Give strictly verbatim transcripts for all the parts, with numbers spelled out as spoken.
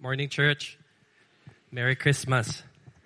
Morning, church. Merry Christmas.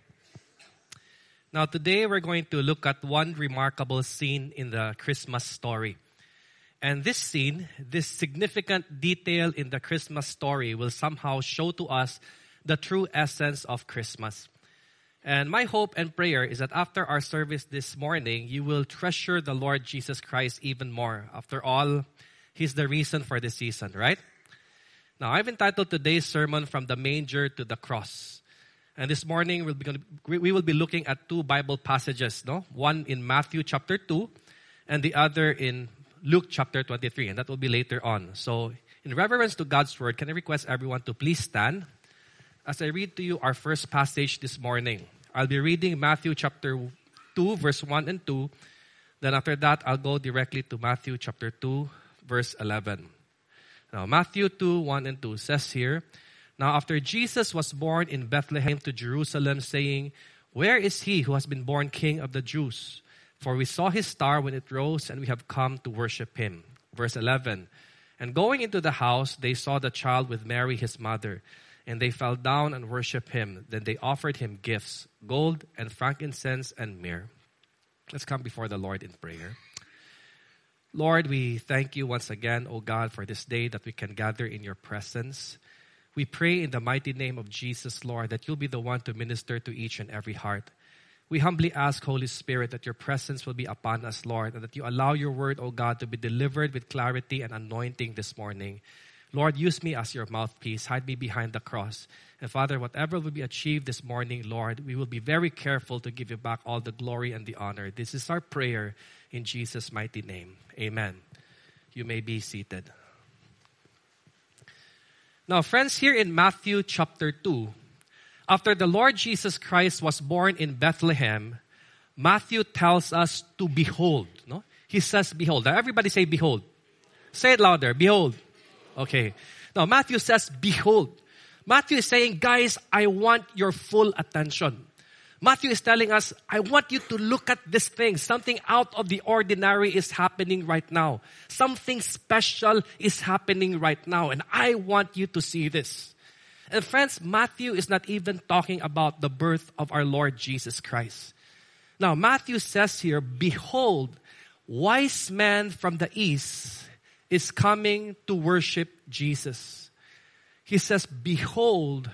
Now, today we're going to look at one remarkable scene in the Christmas story. And this scene, this significant detail in the Christmas story will somehow show to us the true essence of Christmas. And my hope and prayer is that after our service this morning, you will treasure the Lord Jesus Christ even more. After all, He's the reason for the season, right? Now, I've entitled today's sermon From the Manger to the Cross. And this morning, we'll be gonna, we will be looking at two Bible passages, no? One in Matthew chapter two, and the other in Luke chapter twenty-three. And that will be later on. So, in reverence to God's Word, can I request everyone to please stand as I read to you our first passage this morning. I'll be reading Matthew chapter two, verse one and two. Then after that, I'll go directly to Matthew chapter two, verse eleven. Now, Matthew two, one and two says here, Now after Jesus was born in Bethlehem to Jerusalem, saying, Where is he who has been born King of the Jews? For we saw his star when it rose, and we have come to worship him. Verse eleven, And going into the house, they saw the child with Mary his mother, and they fell down and worshipped him. Then they offered him gifts, gold and frankincense and myrrh. Let's come before the Lord in prayer. Lord, we thank you once again, O God, for this day that we can gather in your presence. We pray in the mighty name of Jesus, Lord, that you'll be the one to minister to each and every heart. We humbly ask, Holy Spirit, that your presence will be upon us, Lord, and that you allow your word, O God, to be delivered with clarity and anointing this morning. Lord, use me as your mouthpiece. Hide me behind the cross. And Father, whatever will be achieved this morning, Lord, we will be very careful to give you back all the glory and the honor. This is our prayer in Jesus' mighty name. Amen. You may be seated. Now, friends, here in Matthew chapter two, after the Lord Jesus Christ was born in Bethlehem, Matthew tells us to behold. No? He says, behold. Now, everybody say, behold. Say it louder. Behold. Okay. Now, Matthew says, behold. Matthew is saying, guys, I want your full attention. Matthew is telling us, I want you to look at this thing. Something out of the ordinary is happening right now. Something special is happening right now. And I want you to see this. And friends, Matthew is not even talking about the birth of our Lord Jesus Christ. Now, Matthew says here, behold, wise men from the east is coming to worship Jesus. He says, behold,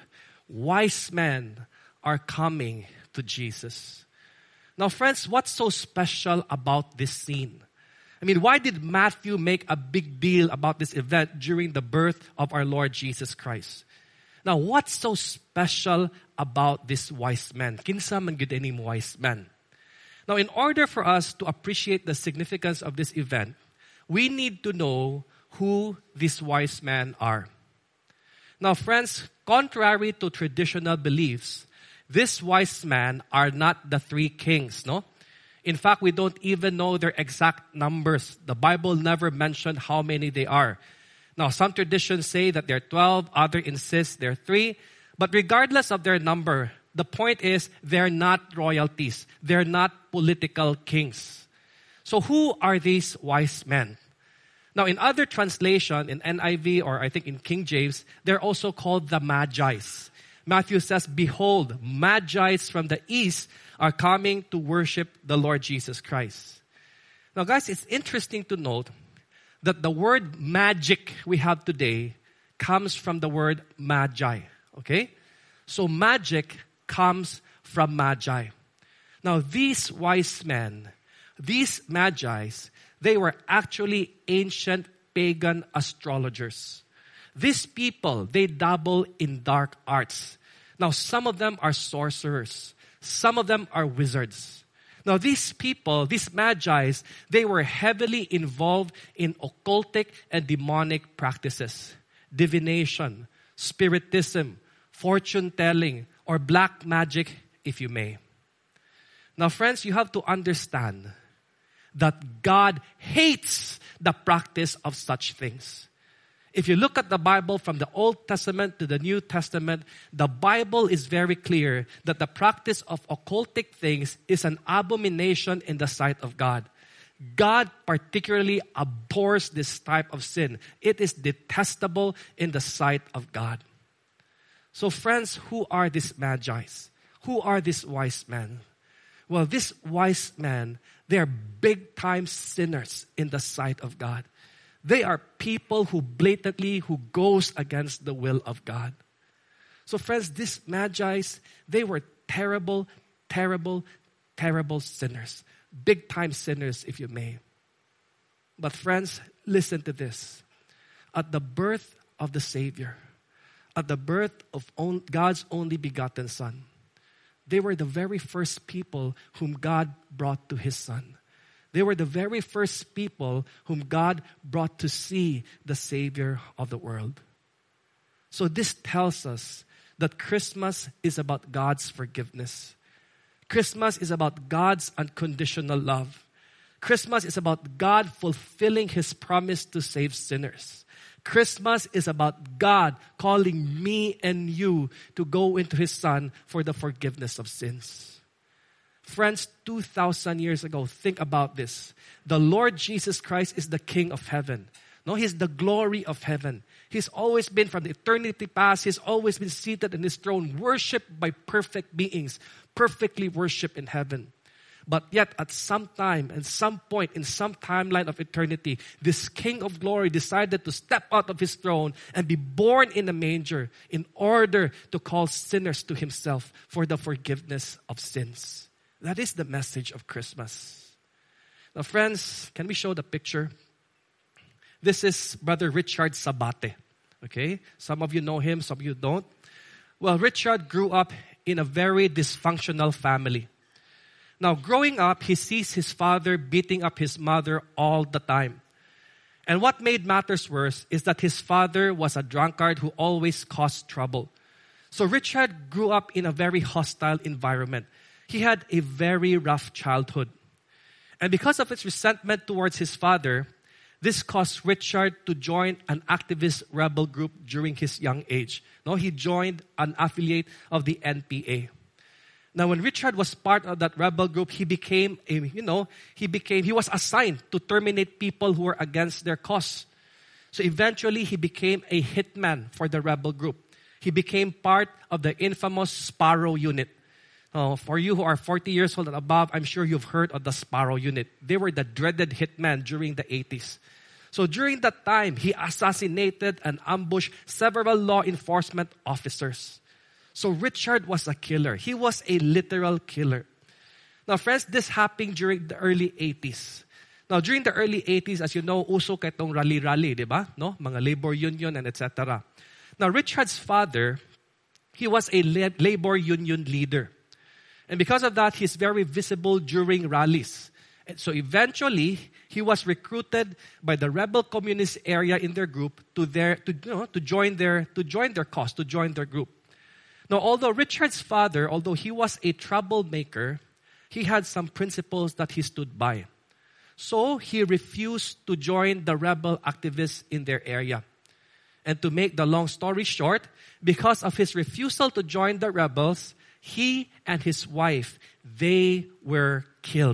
wise men are coming to Jesus. Now, friends, what's so special about this scene? I mean, why did Matthew make a big deal about this event during the birth of our Lord Jesus Christ? Now, what's so special about this wise men? Kinsa man gud ining wise men? Now, in order for us to appreciate the significance of this event, we need to know who these wise men are. Now, friends, contrary to traditional beliefs, these wise men are not the three kings, no? In fact, we don't even know their exact numbers. The Bible never mentioned how many they are. Now, some traditions say that they're twelve, others insist they're three. But regardless of their number, the point is they're not royalties. They're not political kings. So who are these wise men? Now, in other translation, in N I V or I think in King James, they're also called the Magi's. Matthew says, behold, Magi's from the east are coming to worship the Lord Jesus Christ. Now, guys, it's interesting to note that the word magic we have today comes from the word magi. Okay? So, magic comes from magi. Now, these wise men, these magi's, they were actually ancient pagan astrologers. These people, they dabble in dark arts. Now, some of them are sorcerers. Some of them are wizards. Now, these people, these magi's, they were heavily involved in occultic and demonic practices. Divination, spiritism, fortune-telling, or black magic, if you may. Now, friends, you have to understand that God hates the practice of such things. If you look at the Bible from the Old Testament to the New Testament, the Bible is very clear that the practice of occultic things is an abomination in the sight of God. God particularly abhors this type of sin. It is detestable in the sight of God. So friends, who are these Magi's? Who are these wise men? Well, these wise men, they are big-time sinners in the sight of God. They are people who blatantly, who goes against the will of God. So friends, these Magi's, they were terrible, terrible, terrible sinners. Big-time sinners, if you may. But friends, listen to this. At the birth of the Savior, at the birth of on, God's only begotten Son, they were the very first people whom God brought to His Son. They were the very first people whom God brought to see the Savior of the world. So this tells us that Christmas is about God's forgiveness. Christmas is about God's unconditional love. Christmas is about God fulfilling His promise to save sinners. Christmas is about God calling me and you to go into His Son for the forgiveness of sins. Friends, two thousand years ago, think about this. The Lord Jesus Christ is the King of heaven. No, He's the glory of heaven. He's always been from the eternity past. He's always been seated in His throne, worshipped by perfect beings, perfectly worshipped in heaven. But yet, at some time, and some point, in some timeline of eternity, this King of glory decided to step out of His throne and be born in a manger in order to call sinners to Himself for the forgiveness of sins. That is the message of Christmas. Now, friends, can we show the picture? This is Brother Richard Sabate. Okay? Some of you know him, some of you don't. Well, Richard grew up in a very dysfunctional family. Now, growing up, he sees his father beating up his mother all the time. And what made matters worse is that his father was a drunkard who always caused trouble. So Richard grew up in a very hostile environment. He had a very rough childhood. And because of his resentment towards his father, this caused Richard to join an activist rebel group during his young age. No, he joined an affiliate of the N P A. Now, when Richard was part of that rebel group, he became a, you know, he became, he was assigned to terminate people who were against their cause. So eventually, he became a hitman for the rebel group. He became part of the infamous Sparrow Unit. Uh, for you who are forty years old and above, I'm sure you've heard of the Sparrow Unit. They were the dreaded hitmen during the eighties. So during that time, he assassinated and ambushed several law enforcement officers. So Richard was a killer. He was a literal killer. Now friends, this happened during the early eighties. Now during the early eighties, as you know, uso ketong rally-rally, di ba? No? Mga labor union and et cetera. Now Richard's father, he was a labor union leader. And because of that, he's very visible during rallies. And so eventually, he was recruited by the rebel communist area in their group to their to you know to join their to join their cause, to join their group. Now, although Richard's father, although he was a troublemaker, he had some principles that he stood by. So he refused to join the rebel activists in their area. And to make the long story short, because of his refusal to join the rebels, he and his wife, they were killed.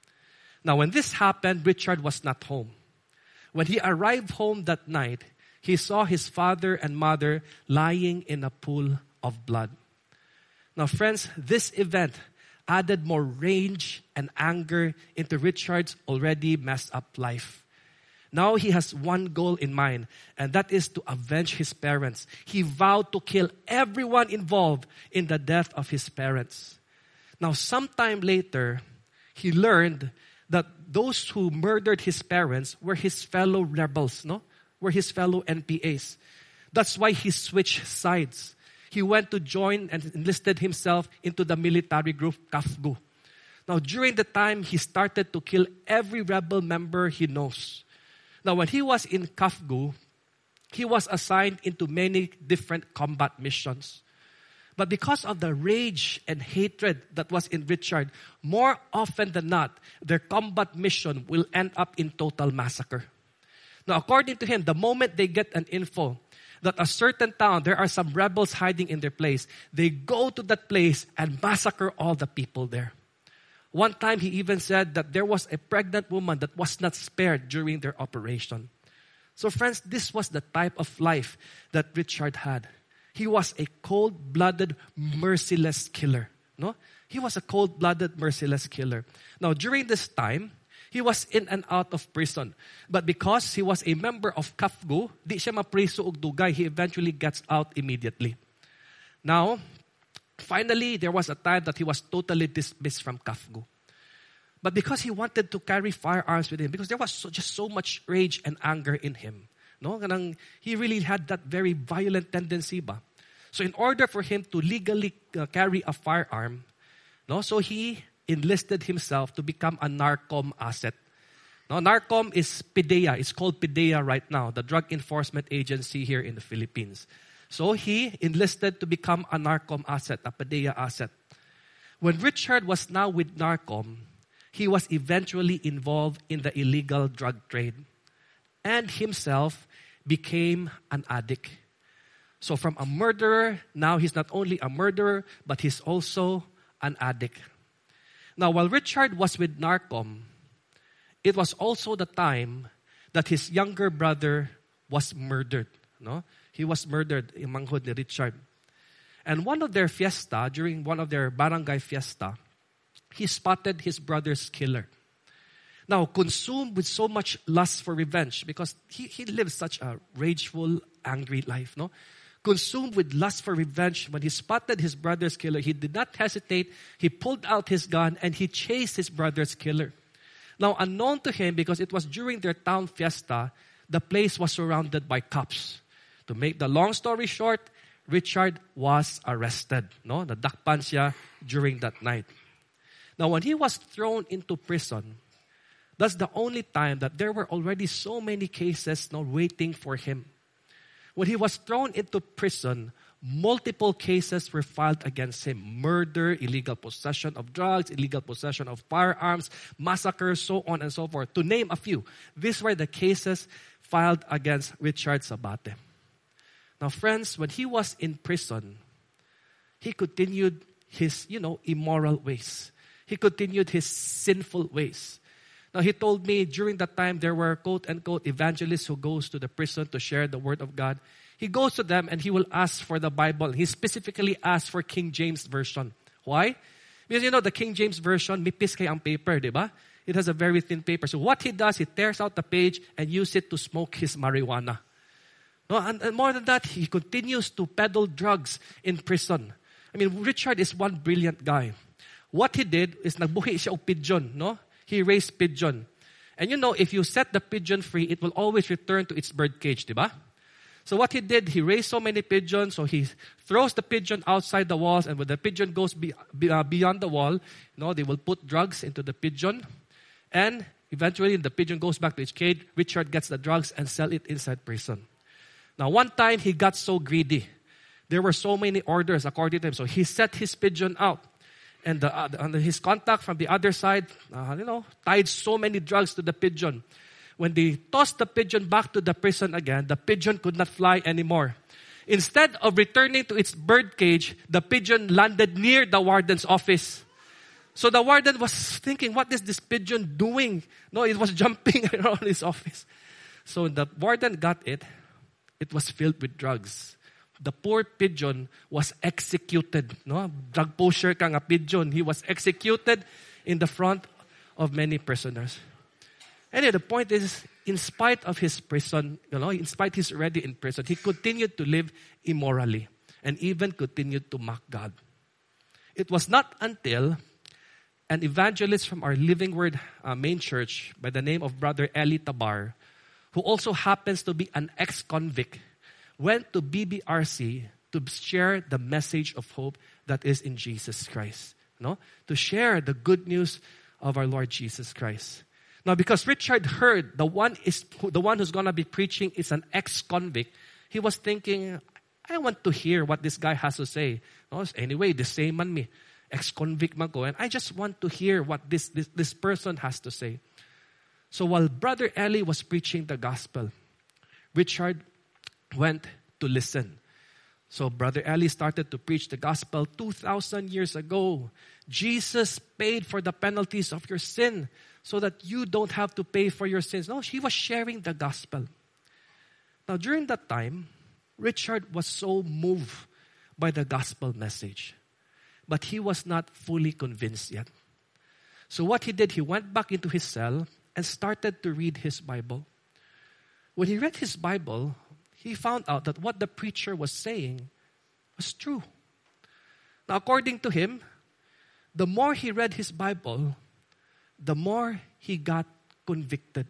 Now, when this happened, Richard was not home. When he arrived home that night, he saw his father and mother lying in a pool of blood. Now, friends, this event added more rage and anger into Richard's already messed up life. Now he has one goal in mind, and that is to avenge his parents. He vowed to kill everyone involved in the death of his parents. Now, sometime later, he learned that those who murdered his parents were his fellow rebels, no? Were his fellow N P As. That's why he switched sides. He went to join and enlisted himself into the military group C A F G U. Now, during the time, he started to kill every rebel member he knows. Now, when he was in C A F G U, he was assigned into many different combat missions. But because of the rage and hatred that was in Richard, more often than not, their combat mission will end up in total massacre. Now, according to him, the moment they get an info that a certain town, there are some rebels hiding in their place, they go to that place and massacre all the people there. One time, he even said that there was a pregnant woman that was not spared during their operation. So friends, this was the type of life that Richard had. He was a cold-blooded, merciless killer. No? He was a cold-blooded, merciless killer. Now, during this time, he was in and out of prison. But because he was a member of C A F G U, di siya mapriso og dugay. He eventually gets out immediately. Now, finally, there was a time that he was totally dismissed from C A F G U. But because he wanted to carry firearms with him, because there was so, just so much rage and anger in him, no, kanang he really had that very violent tendency ba. So in order for him to legally uh, carry a firearm, no, so he enlisted himself to become a NARCOM asset. No, NARCOM is PIDEA. It's called PIDEA right now, the Drug Enforcement Agency here in the Philippines. So he enlisted to become a NARCOM asset, a PIDEA asset. When Richard was now with NARCOM, he was eventually involved in the illegal drug trade and himself became an addict. So from a murderer, now he's not only a murderer, but he's also an addict. Now, while Richard was with NARCOM, it was also the time that his younger brother was murdered. No? He was murdered in manghod ni Richard. And one of their fiesta, during one of their barangay fiesta, he spotted his brother's killer. Now, consumed with so much lust for revenge, because he, he lived such a rageful, angry life, no? Consumed with lust for revenge, when he spotted his brother's killer, he did not hesitate. He pulled out his gun and he chased his brother's killer. Now, unknown to him, because it was during their town fiesta, the place was surrounded by cops. To make the long story short, Richard was arrested. No, nadakpan siya during that night. Now, when he was thrown into prison, that's the only time that there were already so many cases now waiting for him. When he was thrown into prison, multiple cases were filed against him. Murder, illegal possession of drugs, illegal possession of firearms, massacres, so on and so forth. To name a few. These were the cases filed against Richard Sabate. Now, friends, when he was in prison, he continued his, you know, immoral ways. He continued his sinful ways. Now, he told me during that time there were quote-unquote evangelists who goes to the prison to share the word of God. He goes to them and he will ask for the Bible. He specifically asked for King James Version. Why? Because, you know, the King James Version, mipis kay ang paper, di ba? It has a very thin paper. So what he does, he tears out the page and uses it to smoke his marijuana. No, and, and more than that, he continues to peddle drugs in prison. I mean, Richard is one brilliant guy. What he did is nagbuhi siya og pigeon, no? He raised pigeon. And you know, if you set the pigeon free, it will always return to its bird cage, diba? So what he did, he raised so many pigeons, so he throws the pigeon outside the walls, and when the pigeon goes be, be, uh, beyond the wall, you know, they will put drugs into the pigeon, and eventually the pigeon goes back to its cage. Richard gets the drugs and sell it inside prison. Now, one time he got so greedy. There were so many orders according to him, so he set his pigeon out. And the, uh, the, his contact from the other side, uh, you know, tied so many drugs to the pigeon. When they tossed the pigeon back to the prison again, the pigeon could not fly anymore. Instead of returning to its bird cage, the pigeon landed near the warden's office. So the warden was thinking, what is this pigeon doing? No, it was jumping around his office. So the warden got it. It was filled with drugs. The poor pigeon was executed. No, drug pusher ka nga pigeon. He was executed in the front of many prisoners. Anyway, the point is, in spite of his prison, you know, in spite he's already in prison, he continued to live immorally and even continued to mock God. It was not until an evangelist from our Living Word uh, main church by the name of Brother Eli Tabar, who also happens to be an ex-convict, went to B B R C to share the message of hope that is in Jesus Christ. No? To share the good news of our Lord Jesus Christ. Now, because Richard heard the one is the one who's going to be preaching is an ex-convict, he was thinking, I want to hear what this guy has to say. No? Anyway, the same man me, ex-convict man ko, and I just want to hear what this, this, this person has to say. So while Brother Eli was preaching the gospel, Richard went to listen. So Brother Eli started to preach the gospel two thousand years ago. Jesus paid for the penalties of your sin so that you don't have to pay for your sins. No, he was sharing the gospel. Now during that time, Richard was so moved by the gospel message, but he was not fully convinced yet. So what he did, he went back into his cell and started to read his Bible. When he read his Bible, he found out that what the preacher was saying was true. Now, according to him, the more he read his Bible, the more he got convicted.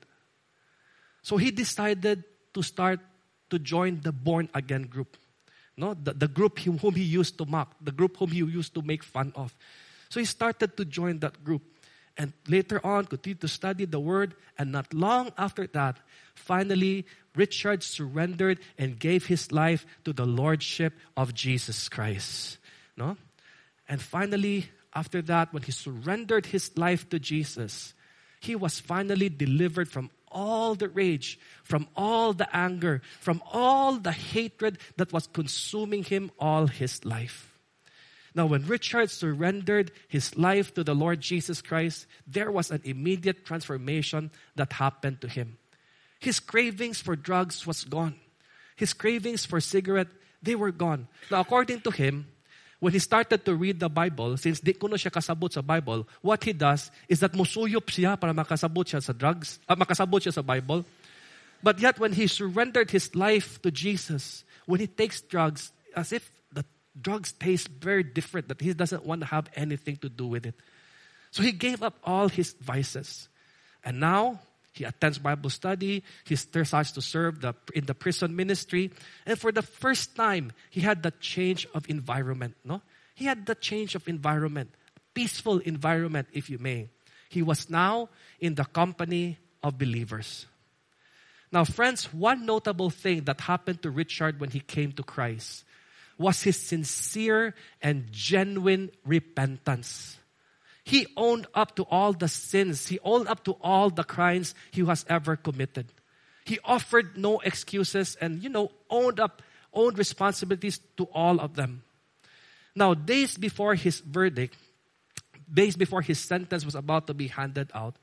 So he decided to start to join the born-again group. No, the, the group whom he used to mock, the group whom he used to make fun of. So he started to join that group. And later on, continued to study the Word. And not long after that, finally, Richard surrendered and gave his life to the Lordship of Jesus Christ. No? And finally, after that, when he surrendered his life to Jesus, he was finally delivered from all the rage, from all the anger, from all the hatred that was consuming him all his life. Now, when Richard surrendered his life to the Lord Jesus Christ, there was an immediate transformation that happened to him. His cravings for drugs was gone. His cravings for cigarette, they were gone. Now, according to him, when he started to read the Bible, since di kuno siya kasabot sa Bible, what he does is that musuyop siya para makasabot siya sa drugs, uh, makasabot siya sa Bible. But yet, when he surrendered his life to Jesus, when he takes drugs, as if the drugs taste very different, that he doesn't want to have anything to do with it. So he gave up all his vices. And now, he attends Bible study. He starts to serve the, in the prison ministry. And for the first time, he had the change of environment. No, He had the change of environment. Peaceful environment, if you may. He was now in the company of believers. Now, friends, one notable thing that happened to Richard when he came to Christ was his sincere and genuine repentance. He owned up to all the sins. He owned up to all the crimes he has ever committed. He offered no excuses and, you know, owned up, owned responsibilities to all of them. Now, days before his verdict, days before his sentence was about to be handed out,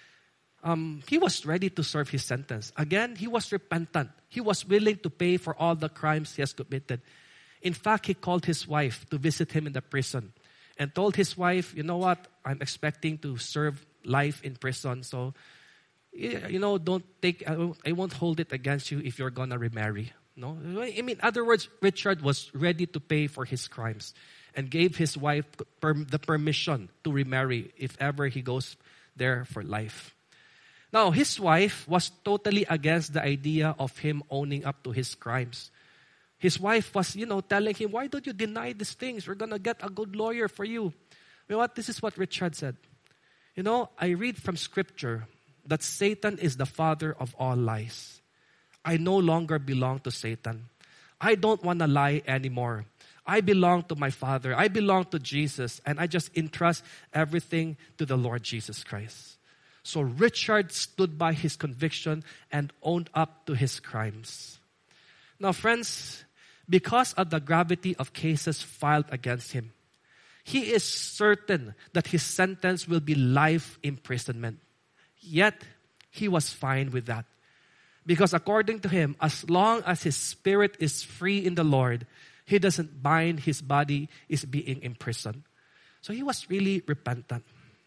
um, he was ready to serve his sentence. Again, he was repentant. He was willing to pay for all the crimes he has committed. In fact, he called his wife to visit him in the prison and told his wife, you know what, I'm expecting to serve life in prison. So, you know, don't take, I won't, I won't hold it against you if you're going to remarry. No, I mean, in other words, Richard was ready to pay for his crimes and gave his wife per, the permission to remarry if ever he goes there for life. Now, his wife was totally against the idea of him owning up to his crimes. His wife was, you know, telling him, why don't you deny these things? We're going to get a good lawyer for you. You know what? This is what Richard said. You know, I read from Scripture that Satan is the father of all lies. I no longer belong to Satan. I don't want to lie anymore. I belong to my Father. I belong to Jesus. And I just entrust everything to the Lord Jesus Christ. So Richard stood by his conviction and owned up to his crimes. Now, friends, because of the gravity of cases filed against him, he is certain that his sentence will be life imprisonment. Yet, he was fine with that. Because according to him, as long as his spirit is free in the Lord, he doesn't mind his body is being imprisoned. So he was really repentant.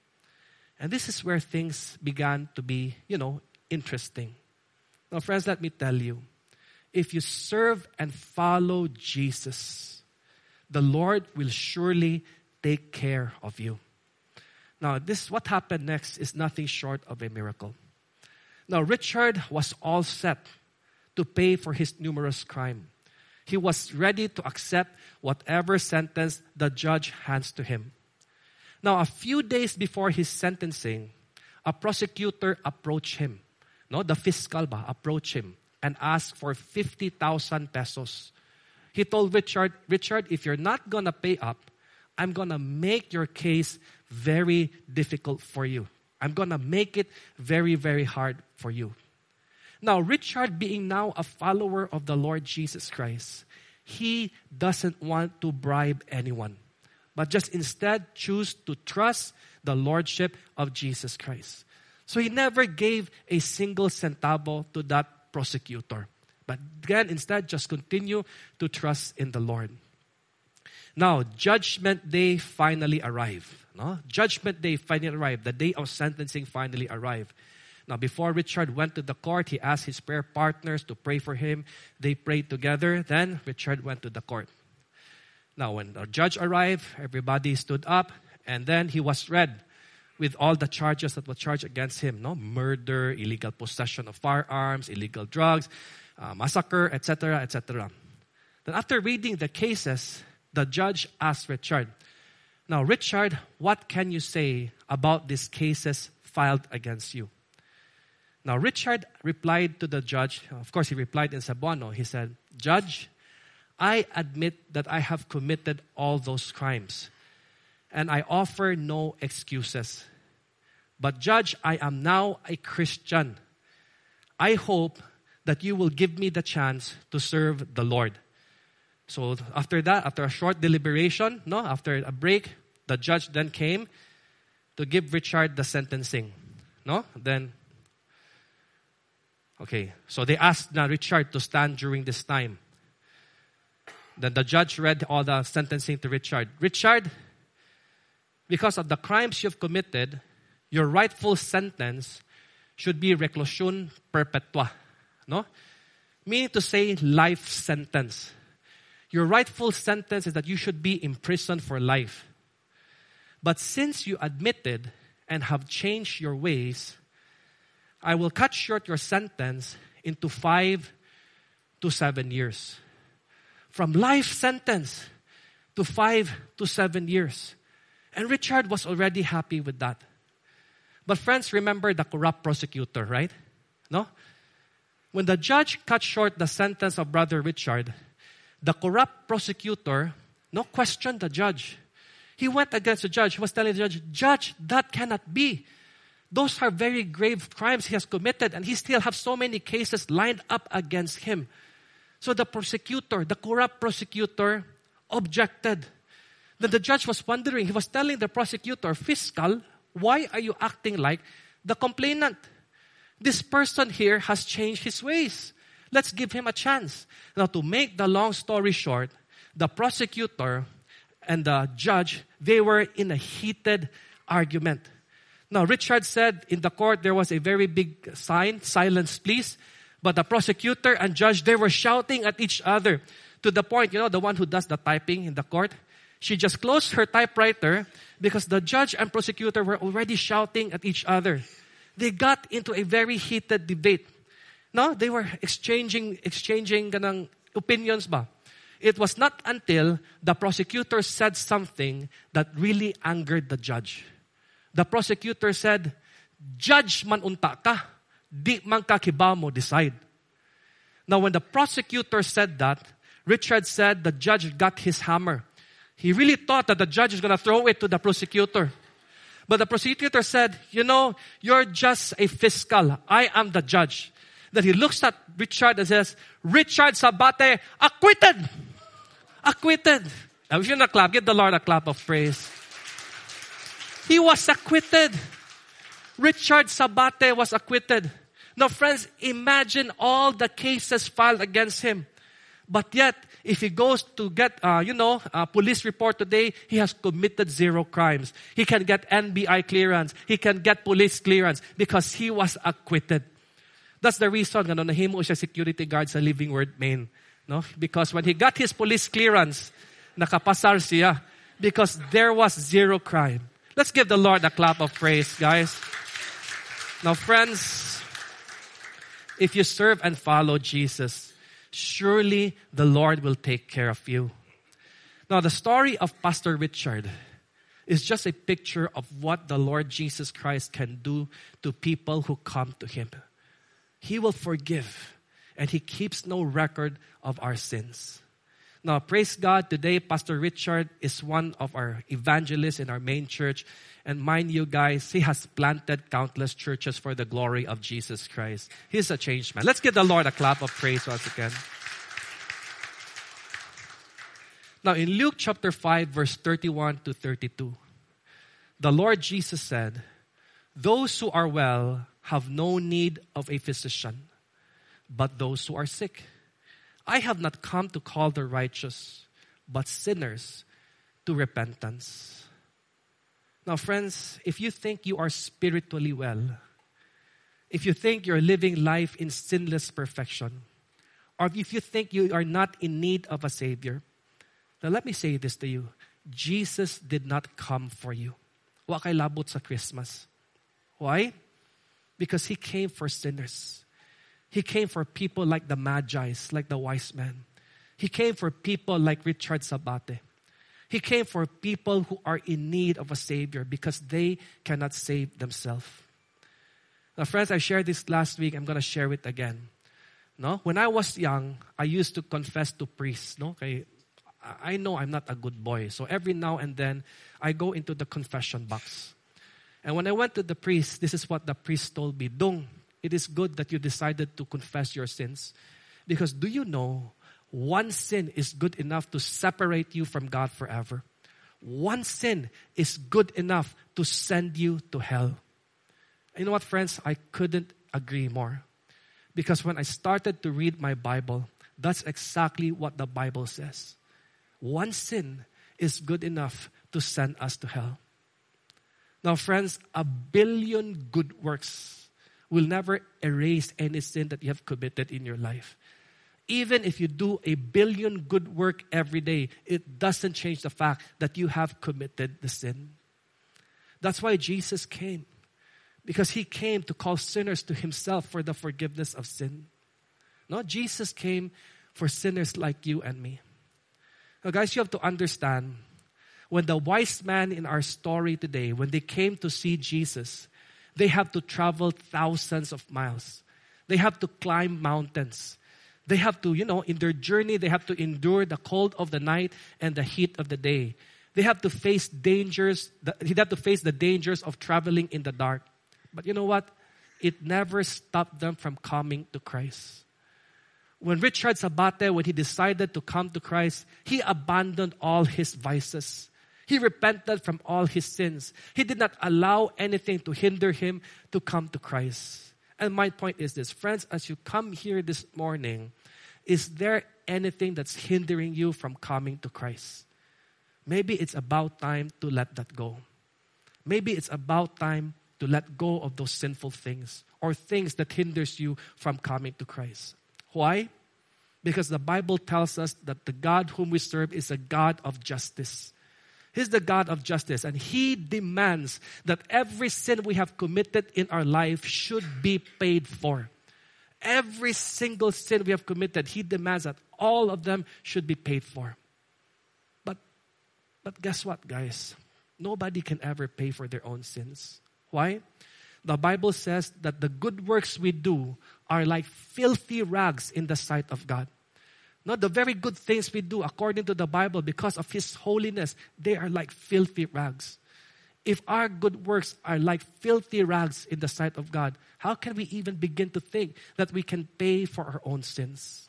And this is where things began to be, you know, interesting. Now, friends, let me tell you, if you serve and follow Jesus, the Lord will surely take care of you. Now, this what happened next is nothing short of a miracle. Now, Richard was all set to pay for his numerous crime. He was ready to accept whatever sentence the judge hands to him. Now, a few days before his sentencing, a prosecutor approached him. No, the fiscal ba approached him and asked for fifty thousand pesos. He told Richard, Richard, if you're not going to pay up, I'm going to make your case very difficult for you. I'm going to make it very, very hard for you. Now, Richard, being now a follower of the Lord Jesus Christ, he doesn't want to bribe anyone, but just instead choose to trust the Lordship of Jesus Christ. So he never gave a single centavo to that prosecutor. But again, instead, just continue to trust in the Lord. Now, Judgment Day finally arrived. No? Judgment Day finally arrived. The day of sentencing finally arrived. Now, before Richard went to the court, he asked his prayer partners to pray for him. They prayed together. Then Richard went to the court. Now, when the judge arrived, everybody stood up. And then he was read with all the charges that were charged against him. No? Murder, illegal possession of firearms, illegal drugs, uh, massacre, et cetera, et cetera. Then after reading the cases, the judge asked Richard, "Now, Richard, what can you say about these cases filed against you?" Now, Richard replied to the judge. Of course, he replied in Cebuano. He said, "Judge, I admit that I have committed all those crimes, and I offer no excuses. But Judge, I am now a Christian. I hope that you will give me the chance to serve the Lord." So after that, after a short deliberation, no, after a break, the judge then came to give Richard the sentencing. No? Then, okay, so they asked now Richard to stand during this time. Then the judge read all the sentencing to Richard. "Richard, because of the crimes you've committed, your rightful sentence should be reclusion perpetua." No? Meaning to say life sentence. Your rightful sentence is that you should be imprisoned for life. But since you admitted and have changed your ways, I will cut short your sentence into five to seven years. From life sentence to five to seven years. And Richard was already happy with that. But friends, remember the corrupt prosecutor, right? No? When the judge cut short the sentence of Brother Richard, the corrupt prosecutor, no, questioned the judge. He went against the judge. He was telling the judge, "Judge, that cannot be. Those are very grave crimes he has committed, and he still has so many cases lined up against him." So the prosecutor, the corrupt prosecutor, objected. Then the judge was wondering. He was telling the prosecutor, "Fiscal, why are you acting like the complainant? This person here has changed his ways. Let's give him a chance." Now, to make the long story short, the prosecutor and the judge, they were in a heated argument. Now, Richard said in the court there was a very big sign, "Silence, please." But the prosecutor and judge, they were shouting at each other to the point, you know, the one who does the typing in the court, she just closed her typewriter because the judge and prosecutor were already shouting at each other. They got into a very heated debate. No, they were exchanging, exchanging ganang opinions ba. It was not until the prosecutor said something that really angered the judge. The prosecutor said, "Judge man unta ka, di man ka kiba mo decide." Now when the prosecutor said that, Richard said the judge got his hammer. He really thought that the judge is going to throw it to the prosecutor. But the prosecutor said, "You know, you're just a fiscal. I am the judge." Then he looks at Richard and says, "Richard Sabate, acquitted! Acquitted!" Now, we should not clap. Give the Lord a clap of praise. He was acquitted. Richard Sabate was acquitted. Now, friends, imagine all the cases filed against him. But yet, if he goes to get, uh, you know, a police report today, he has committed zero crimes. He can get N B I clearance. He can get police clearance because he was acquitted. That's the reason nga no, nahimo siya security guard sa Living Word Main. No? Because when he got his police clearance, nakapasar siya because there was zero crime. Let's give the Lord a clap of praise, guys. Now, friends, if you serve and follow Jesus, surely the Lord will take care of you. Now, the story of Pastor Richard is just a picture of what the Lord Jesus Christ can do to people who come to Him. He will forgive, and He keeps no record of our sins. Now, praise God, today Pastor Richard is one of our evangelists in our main church. And mind you guys, he has planted countless churches for the glory of Jesus Christ. He's a changed man. Let's give the Lord a clap of praise once again. Now, in Luke chapter five, verse thirty-one to thirty-two, the Lord Jesus said, "Those who are well have no need of a physician, but those who are sick. I have not come to call the righteous, but sinners to repentance. Now, friends, if you think you are spiritually well, if you think you're living life in sinless perfection, or if you think you are not in need of a Savior, then let me say this to you. Jesus did not come for you. Wa kay labot sa Christmas. Why? Because He came for sinners. He came for people like the Magi's, like the wise men. He came for people like Richard Sabate. He came for people who are in need of a Savior because they cannot save themselves. Now, friends, I shared this last week. I'm going to share it again. No, when I was young, I used to confess to priests. No, okay, I know I'm not a good boy, so every now and then I go into the confession box. And when I went to the priest, this is what the priest told me: Dong, it is good that you decided to confess your sins, because do you know, one sin is good enough to separate you from God forever. One sin is good enough to send you to hell. You know what, friends? I couldn't agree more. Because when I started to read my Bible, that's exactly what the Bible says. One sin is good enough to send us to hell. Now, friends, a billion good works will never erase any sin that you have committed in your life. Even if you do a billion good work every day, it doesn't change the fact that you have committed the sin. That's why Jesus came. Because He came to call sinners to Himself for the forgiveness of sin. No, Jesus came for sinners like you and me. Now, guys, you have to understand, when the wise man in our story today, when they came to see Jesus, they have to travel thousands of miles. They have to climb mountains. They have to, you know, in their journey, they have to endure the cold of the night and the heat of the day. They have to face dangers. They have to face the dangers of traveling in the dark. But you know what? It never stopped them from coming to Christ. When Richard Sabate, when he decided to come to Christ, he abandoned all his vices. He repented from all his sins. He did not allow anything to hinder him to come to Christ. And my point is this, friends, as you come here this morning, is there anything that's hindering you from coming to Christ? Maybe it's about time to let that go. Maybe it's about time to let go of those sinful things or things that hinders you from coming to Christ. Why? Because the Bible tells us that the God whom we serve is a God of justice. He's the God of justice, and He demands that every sin we have committed in our life should be paid for. Every single sin we have committed, He demands that all of them should be paid for. But, but guess what, guys? Nobody can ever pay for their own sins. Why? The Bible says that the good works we do are like filthy rags in the sight of God. Not the very good things we do according to the Bible, because of His holiness, they are like filthy rags. If our good works are like filthy rags in the sight of God, how can we even begin to think that we can pay for our own sins?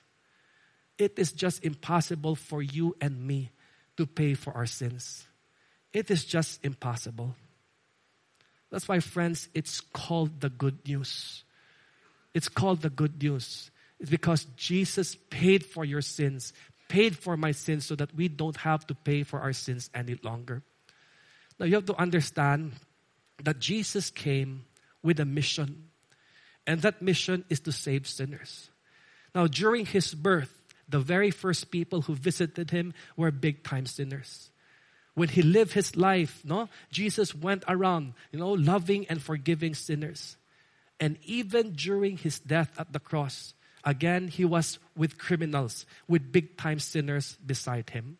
It is just impossible for you and me to pay for our sins. It is just impossible. That's why, friends, it's called the good news. It's called the good news. It's because Jesus paid for your sins, paid for my sins so that we don't have to pay for our sins any longer. Now, you have to understand that Jesus came with a mission. And that mission is to save sinners. Now, during His birth, the very first people who visited Him were big-time sinners. When He lived His life, no, Jesus went around, you know, loving and forgiving sinners. And even during His death at the cross, again, He was with criminals, with big-time sinners beside Him.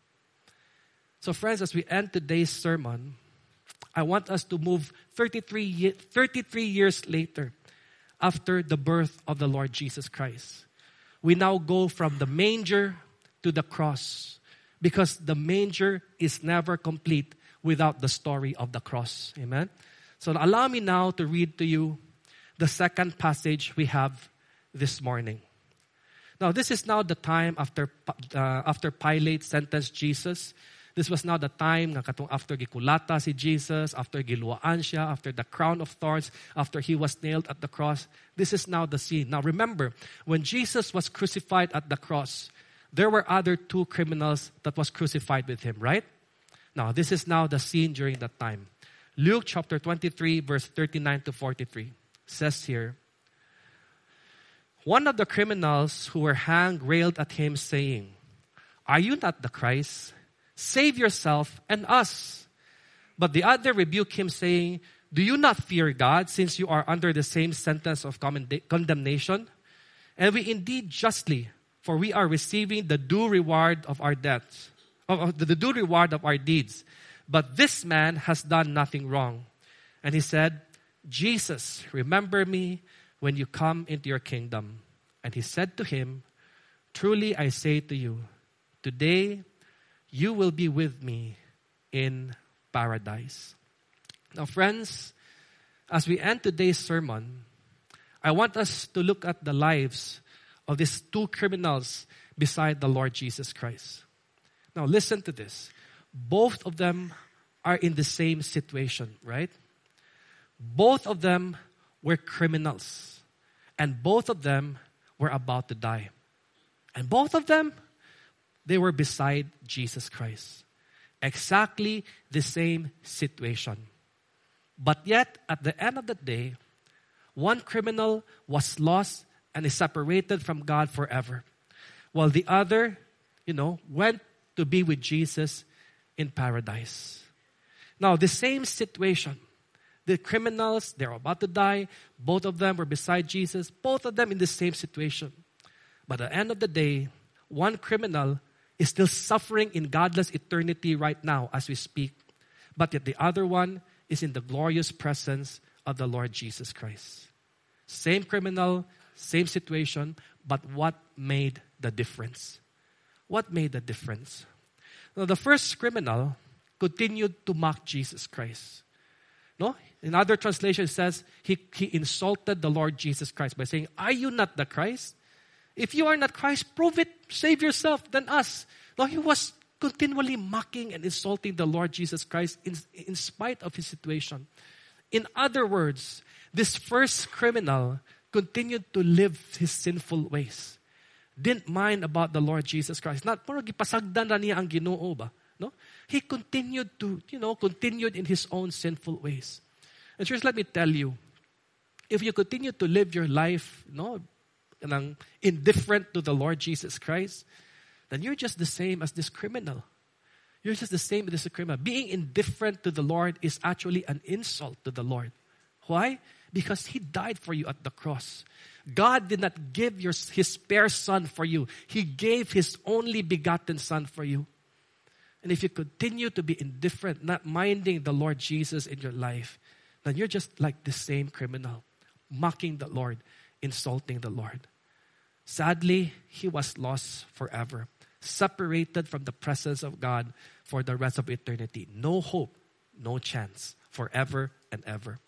So friends, as we end today's sermon, I want us to move thirty-three, thirty-three years later, after the birth of the Lord Jesus Christ. We now go from the manger to the cross, because the manger is never complete without the story of the cross. Amen? So allow me now to read to you the second passage we have this morning. Now, this is now the time after uh, after Pilate sentenced Jesus. This was now the time nga katong after gikulata si Jesus, after giluwaan siya, after the crown of thorns, after He was nailed at the cross. This is now the scene. Now remember, when Jesus was crucified at the cross, there were other two criminals that was crucified with him, right? Now, this is now the scene during that time. Luke chapter twenty-three, verse thirty-nine to forty-three says here, one of the criminals who were hanged railed at him, saying, "Are you not the Christ? Save yourself and us." But the other rebuked him, saying, "Do you not fear God, since you are under the same sentence of condemnation? And we indeed justly, for we are receiving the due reward of our debts, of the due reward of our deeds. But this man has done nothing wrong." And he said, "Jesus, remember me when you come into your kingdom." And he said to him, "Truly I say to you, today you will be with me in paradise." Now, friends, as we end today's sermon, I want us to look at the lives of these two criminals beside the Lord Jesus Christ. Now, listen to this. Both of them are in the same situation, right? Both of them were criminals. And both of them were about to die. And both of them, they were beside Jesus Christ. Exactly the same situation. But yet, at the end of the day, one criminal was lost and is separated from God forever, while the other, you know, went to be with Jesus in paradise. Now, the same situation. The criminals, they're about to die. Both of them were beside Jesus. Both of them in the same situation. But at the end of the day, one criminal is still suffering in godless eternity right now as we speak. But yet the other one is in the glorious presence of the Lord Jesus Christ. Same criminal, same situation, but what made the difference? What made the difference? Now, the first criminal continued to mock Jesus Christ. No? In other translation it says, he, he insulted the Lord Jesus Christ by saying, "Are you not the Christ? If you are not Christ, prove it. Save yourself, then us." No, he was continually mocking and insulting the Lord Jesus Christ in, in spite of his situation. In other words, this first criminal continued to live his sinful ways. Didn't mind about the Lord Jesus Christ. Not, pero gipasagdan na niya ang Ginoo ba? No? He continued to, you know, continued in his own sinful ways. And just let me tell you, if you continue to live your life, no, indifferent to the Lord Jesus Christ, then you're just the same as this criminal. You're just the same as this criminal. Being indifferent to the Lord is actually an insult to the Lord. Why? Because He died for you at the cross. God did not give your, His spare Son for you. He gave His only begotten Son for you. And if you continue to be indifferent, not minding the Lord Jesus in your life, then you're just like the same criminal, mocking the Lord, insulting the Lord. Sadly, he was lost forever, separated from the presence of God for the rest of eternity. No hope, no chance, forever and ever.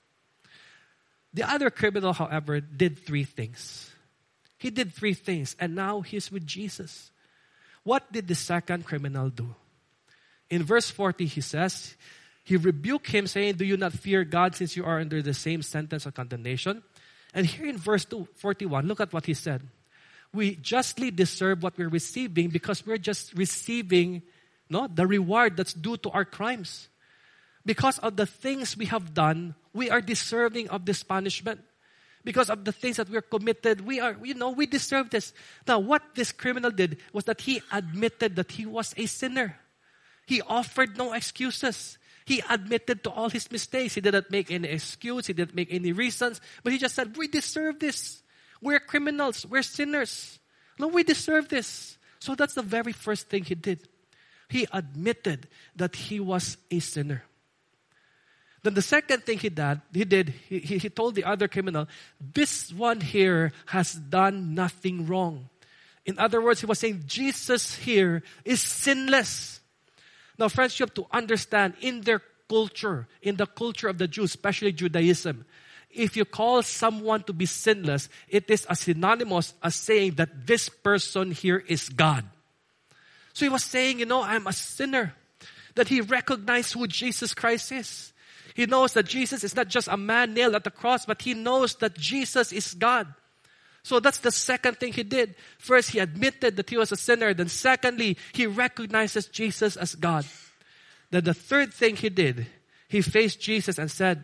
The other criminal, however, did three things. He did three things, and now he's with Jesus. What did the second criminal do? In verse forty, he says, he rebuked him, saying, "Do you not fear God, since you are under the same sentence of condemnation?" And here in verse forty-one, look at what he said. We justly deserve what we're receiving because we're just receiving no, the reward that's due to our crimes. Because of the things we have done, we are deserving of this punishment. Because of the things that we're committed, we are, you know, we deserve this. Now, what this criminal did was that he admitted that he was a sinner. He offered no excuses. He admitted to all his mistakes. He didn't make any excuse. He didn't make any reasons. But he just said, we deserve this. We're criminals. We're sinners. No, we deserve this. So that's the very first thing he did. He admitted that he was a sinner. Then the second thing he did, he did, he, he told the other criminal, this one here has done nothing wrong. In other words, he was saying, Jesus here is sinless. Now, friends, you have to understand, in their culture, in the culture of the Jews, especially Judaism, if you call someone to be sinless, it is as synonymous as saying that this person here is God. So he was saying, you know, I'm a sinner. That he recognized who Jesus Christ is. He knows that Jesus is not just a man nailed at the cross, but he knows that Jesus is God. So that's the second thing he did. First, he admitted that he was a sinner. Then secondly, he recognizes Jesus as God. Then the third thing he did, he faced Jesus and said,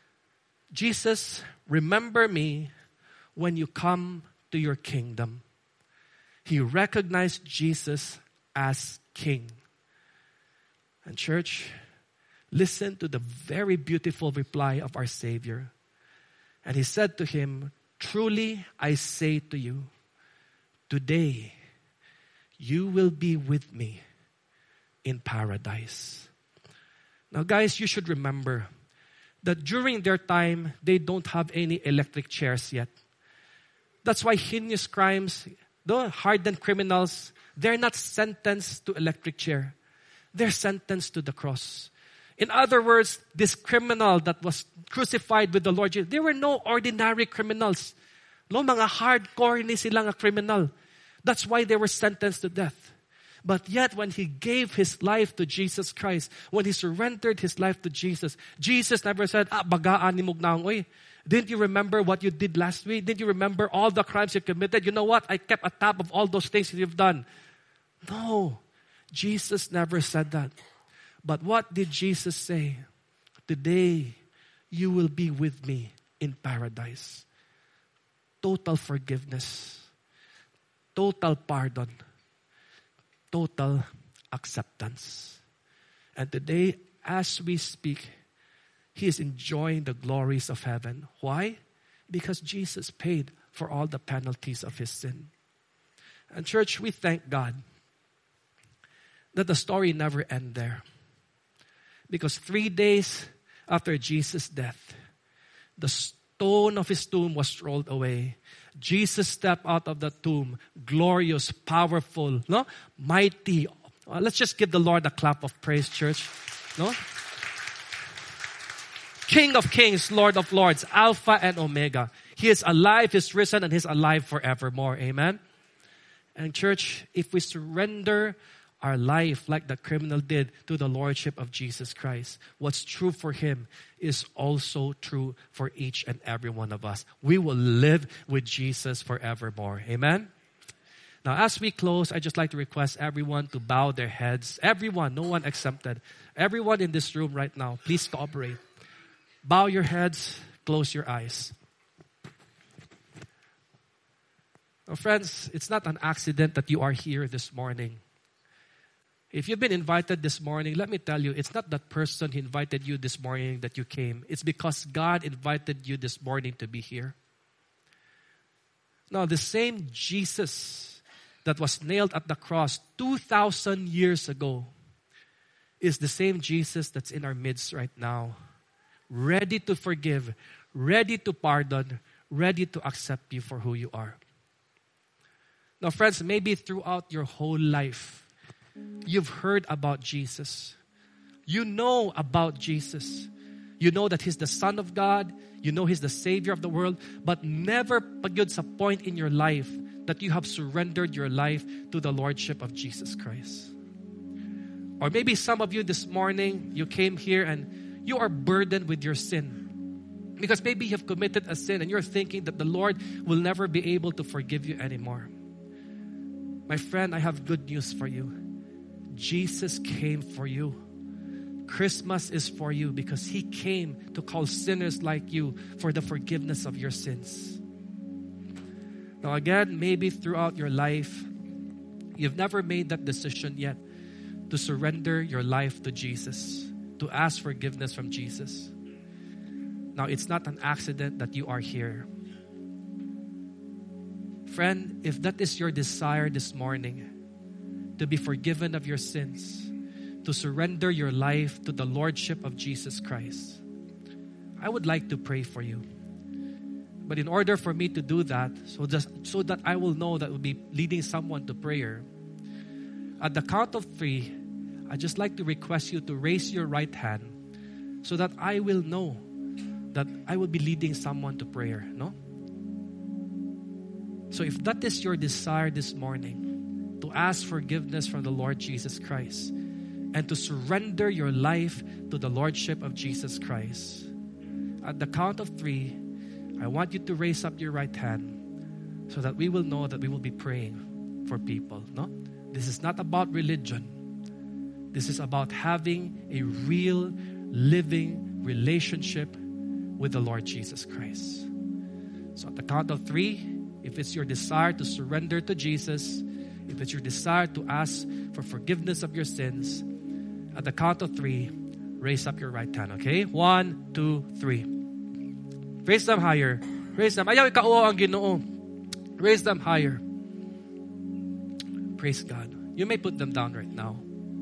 Jesus, remember me when you come to your kingdom. He recognized Jesus as King. And church, listen to the very beautiful reply of our Savior. And he said to him, truly I say to you, today you will be with me in paradise. Now guys, you should remember that during their time, they don't have any electric chairs yet. That's why heinous crimes, the hardened criminals, they're not sentenced to electric chair. They're sentenced to the cross. In other words, this criminal that was crucified with the Lord Jesus, they were no ordinary criminals. No, mga hardcore ni silang a criminal. That's why they were sentenced to death. But yet, when he gave his life to Jesus Christ, when he surrendered his life to Jesus, Jesus never said, ah, bagaan ni mugnaong, oy. Didn't you remember what you did last week? Didn't you remember all the crimes you committed? You know what? I kept a tab of all those things that you've done. No, Jesus never said that. But what did Jesus say? Today, you will be with me in paradise. Total forgiveness. Total pardon. Total acceptance. And today, as we speak, he is enjoying the glories of heaven. Why? Because Jesus paid for all the penalties of his sin. And church, we thank God that the story never ends there. Because three days after Jesus' death, the stone of his tomb was rolled away. Jesus stepped out of the tomb, glorious, powerful, no, mighty. Uh, let's just give the Lord a clap of praise, church. No? King of kings, Lord of lords, Alpha and Omega. He is alive, He is risen, and He is alive forevermore. Amen? And church, if we surrender our life like the criminal did to the Lordship of Jesus Christ, what's true for him is also true for each and every one of us. We will live with Jesus forevermore. Amen? Now, as we close, I'd just like to request everyone to bow their heads. Everyone, no one exempted. Everyone in this room right now, please cooperate. Bow your heads, close your eyes. Now, friends, it's not an accident that you are here this morning. If you've been invited this morning, let me tell you, it's not that person who invited you this morning that you came. It's because God invited you this morning to be here. Now, the same Jesus that was nailed at the cross two thousand years ago is the same Jesus that's in our midst right now. Ready to forgive, ready to pardon, ready to accept you for who you are. Now, friends, maybe throughout your whole life, you've heard about Jesus. You know about Jesus. You know that He's the Son of God. You know He's the Savior of the world. But never pagyud sa point in your life that you have surrendered your life to the Lordship of Jesus Christ. Or maybe some of you this morning, you came here and you are burdened with your sin. Because maybe you have committed a sin and you're thinking that the Lord will never be able to forgive you anymore. My friend, I have good news for you. Jesus came for you. Christmas is for you because He came to call sinners like you for the forgiveness of your sins. Now again, maybe throughout your life, you've never made that decision yet to surrender your life to Jesus, to ask forgiveness from Jesus. Now, it's not an accident that you are here. Friend, if that is your desire this morning, to be forgiven of your sins, to surrender your life to the Lordship of Jesus Christ, I would like to pray for you. But in order for me to do that, so, just, so that I will know that we'll be leading someone to prayer, at the count of three, I'd just like to request you to raise your right hand so that I will know that I will be leading someone to prayer. No? So if that is your desire this morning, to ask forgiveness from the Lord Jesus Christ and to surrender your life to the Lordship of Jesus Christ, at the count of three, I want you to raise up your right hand so that we will know that we will be praying for people. No? This is not about religion. This is about having a real, living relationship with the Lord Jesus Christ. So at the count of three, if it's your desire to surrender to Jesus, if it's your desire to ask for forgiveness of your sins, at the count of three, raise up your right hand, okay? One, two, three. Raise them higher. Raise them. Ayaw ikauo ang Ginoo. Raise them higher. Praise God. You may put them down right now.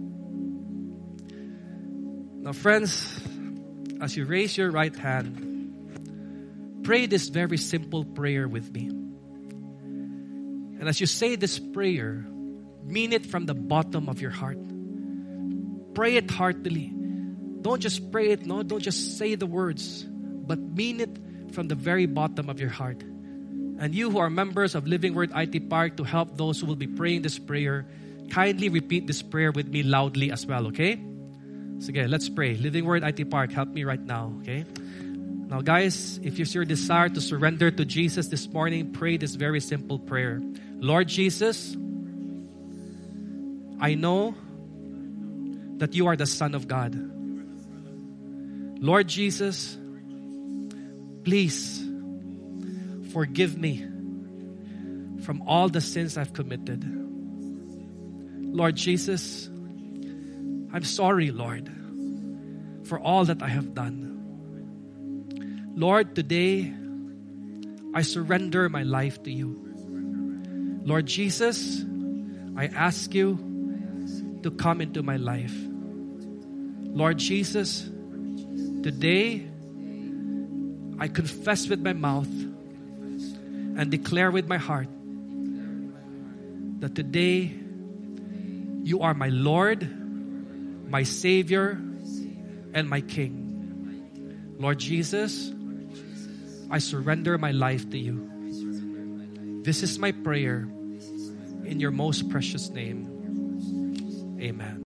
Now, friends, as you raise your right hand, pray this very simple prayer with me. And as you say this prayer, mean it from the bottom of your heart. Pray it heartily. Don't just pray it, no, don't just say the words, but mean it from the very bottom of your heart. And you who are members of Living Word I T Park, to help those who will be praying this prayer, kindly repeat this prayer with me loudly as well, okay? So again, let's pray. Living Word I T Park, help me right now, okay? Now guys, if it's your desire to surrender to Jesus this morning, pray this very simple prayer. Lord Jesus, I know that you are the Son of God. Lord Jesus, please forgive me from all the sins I've committed. Lord Jesus, I'm sorry, Lord, for all that I have done. Lord, today, I surrender my life to you. Lord Jesus, I ask you to come into my life. Lord Jesus, today, I confess with my mouth and declare with my heart that today, you are my Lord, my Savior, and my King. Lord Jesus, I surrender my life to you. This is my prayer in your most precious name. Amen.